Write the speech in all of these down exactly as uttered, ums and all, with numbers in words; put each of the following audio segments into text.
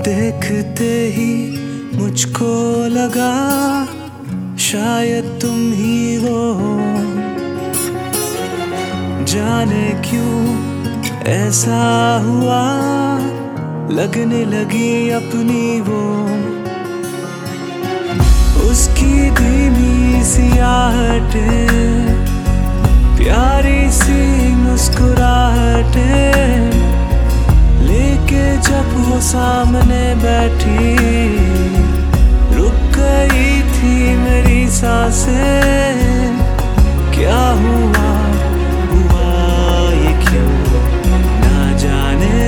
देखते ही मुझको लगा शायद तुम ही वो हो। जाने क्यों ऐसा हुआ, लगने लगी अपनी वो। उसकी धीमी सी आहटें, प्यारी सी मुस्कुराहटें लेके जब वो सामने बैठी, रुक गई थी मेरी सांसें। क्या हुआ हुआ ये क्यों ना जाने,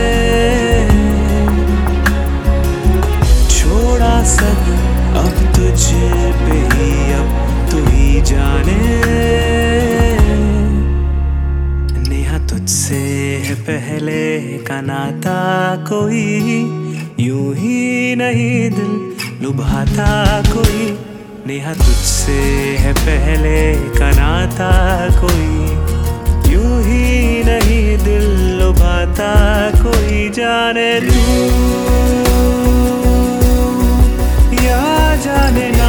छोड़ा सब अब तुझे पे ही, अब तू ही जाने। नेहा तुझसे है पहले का नाता कोई, यूं ही नहीं दिल लुभाता कोई। नेहा तुझसे है पहले का नाता कोई, यूं ही नहीं दिल लुभाता कोई। जाने तू या जाने ना,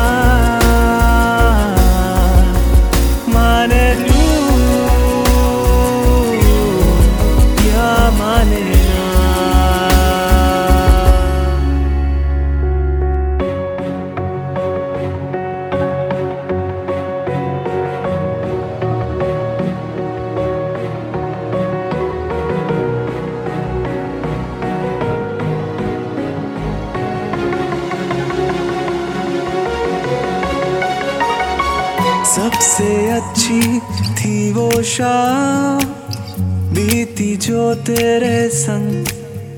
माने तू या माने ना। सबसे अच्छी थी वो शाम बीती जो तेरे संग।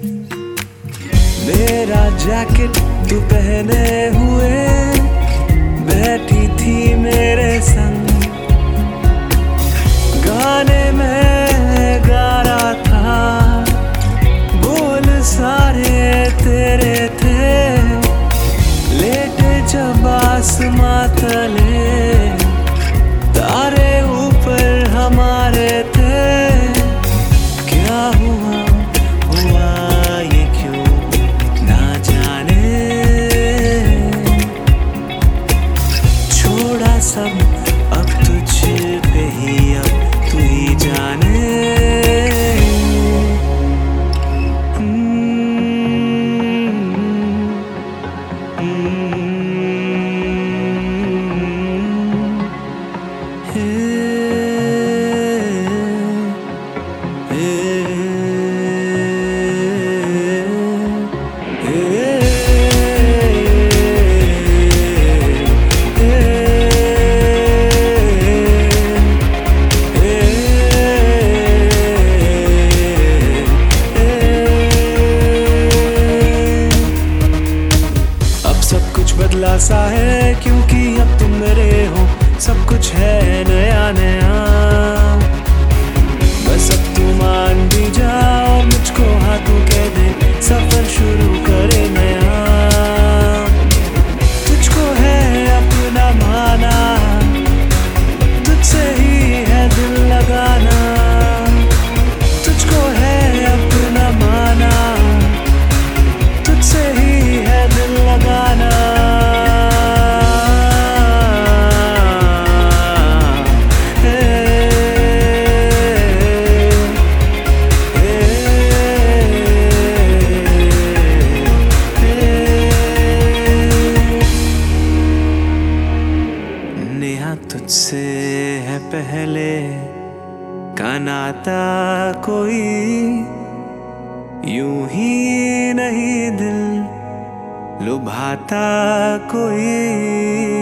मेरा जैकेट तू पहने हुए बैठी थी मेरे संग। गाने में गा रहा था, बोल सारे तेरे थे। लेटे जब आसमां तले, तारे ऊपर हमारे थे। क्या हुआ हुआ ये क्यों ना जाने, छोड़ा सब अब तुझ पे ही, अब तू ही जाने। बदला सा है क्योंकि अब तुम मेरे हो, सब कुछ है नया नया। बस अब तू मान भी जाओ मुझको, हाथों कह दे सफर शुरू करे नया। तुझको है अपना माना, तुझसे ही है दिल लगाना। तुझको है अपना माना, तुझसे ही है दिल लगाना। नेहा तुझसे है पहले का नाता कोई, यूं ही नहीं दिल लुभाता कोई।